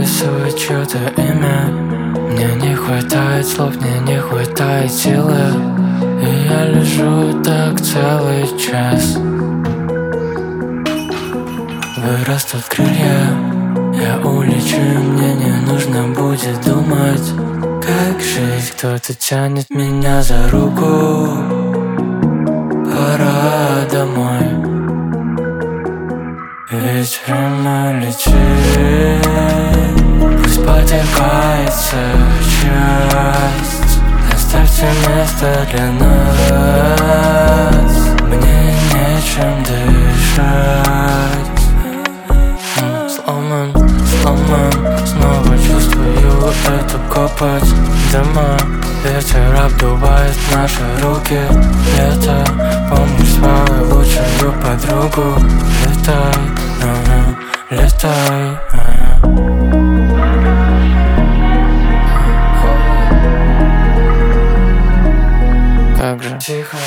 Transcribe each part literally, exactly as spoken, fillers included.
записывать чьё-то имя. Мне не хватает слов, мне не хватает силы, и я лежу так целый час. Вырастут крылья, я улечу, мне не нужно будет думать, как жить. Кто-то тянет меня за руку, пора домой. Ведь время летит, пусть потекается часть. Оставьте место для нас, мне нечем дышать. Сломан, сломан, снова чувствую эту копоть дыма. Ветер обдувает наши руки. Лето, помнишь свою лучшую подругу? Летай, ага, летай, ага. Как же тихо.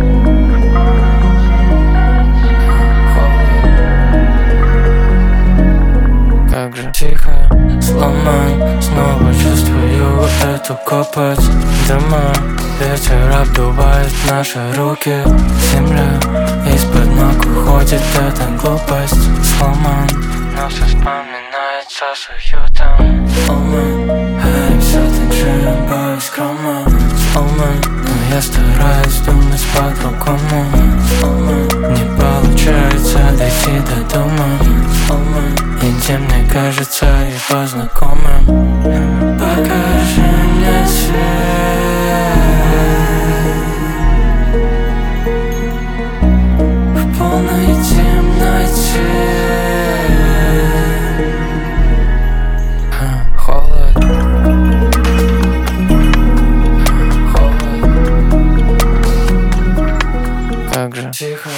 Как же тихо. Сломан, снова чувствую эту копоть дыма. Ветер обдувает наши руки. Земля из-под ног уходит эта глупость. Сломан, но все вспоминается с уютом. Сломан, а им все танцуем бескромно. Сломан, но я стараюсь думать по-другому. Сломан, не получается дойти до дома. Сломан, и где мне кажется его знакомым. Покажи мне свет в полной темноте. а, Холод, холод. Как же тихо.